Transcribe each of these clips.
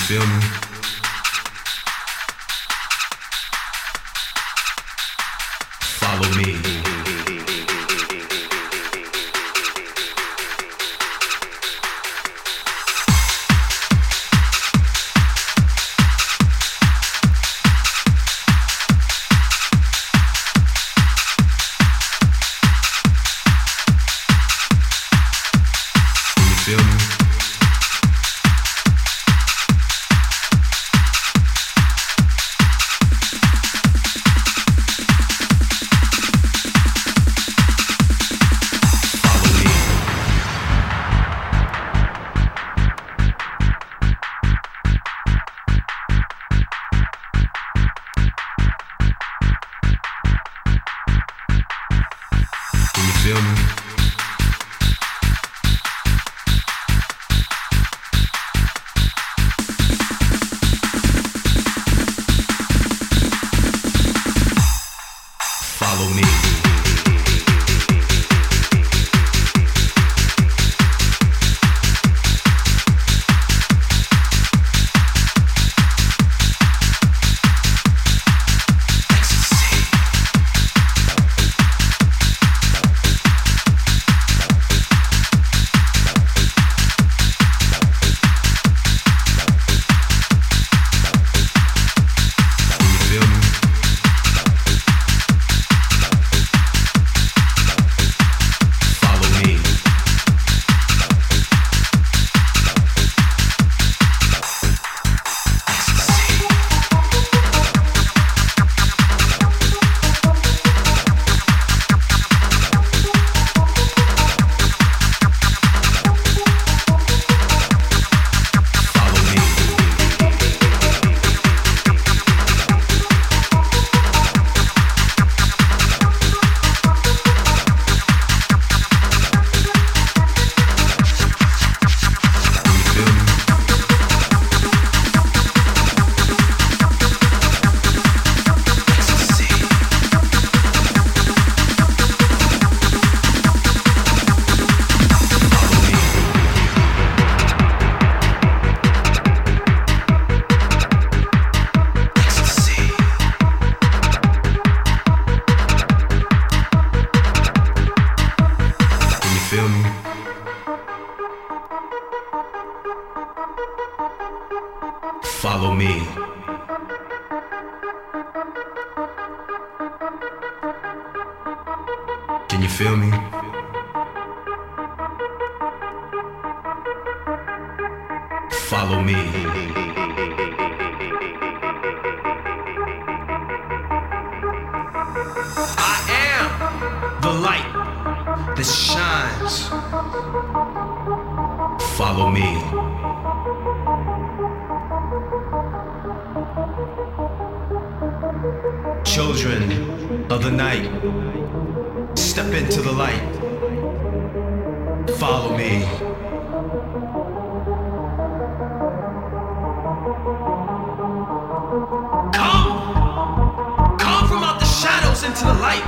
feel me? Follow me. Follow me. Can you feel me? Follow me. I am the light that shines. Follow me. Children of the night, step into the light. Follow me. Come from out the shadows into the light.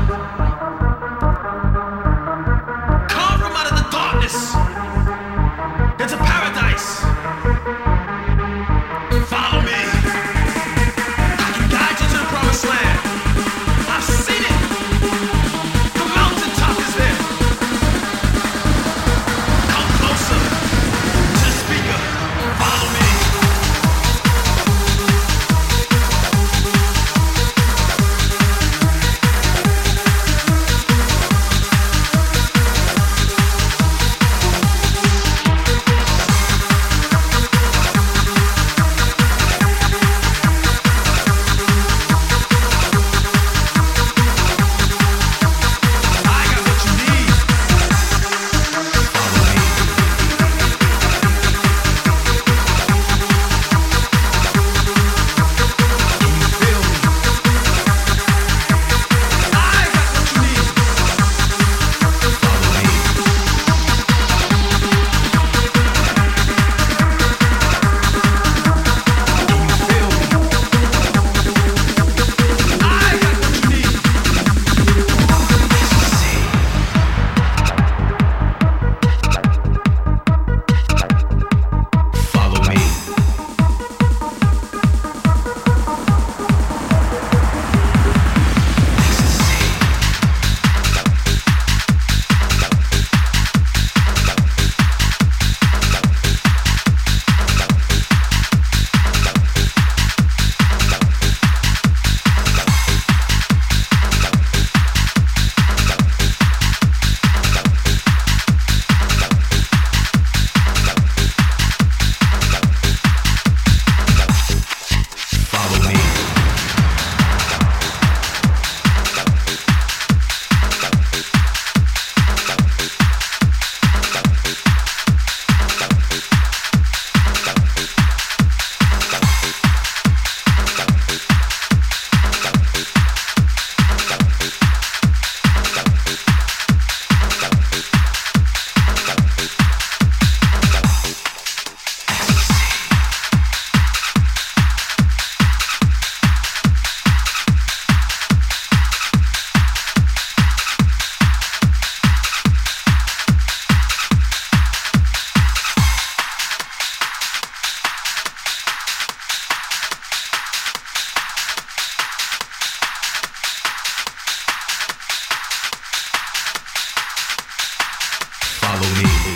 Come from out of the darkness into paradise. Follow me. I can guide you to the promised land. I've seen it. The mountaintop is there. Come closer to the speaker. Follow me. me.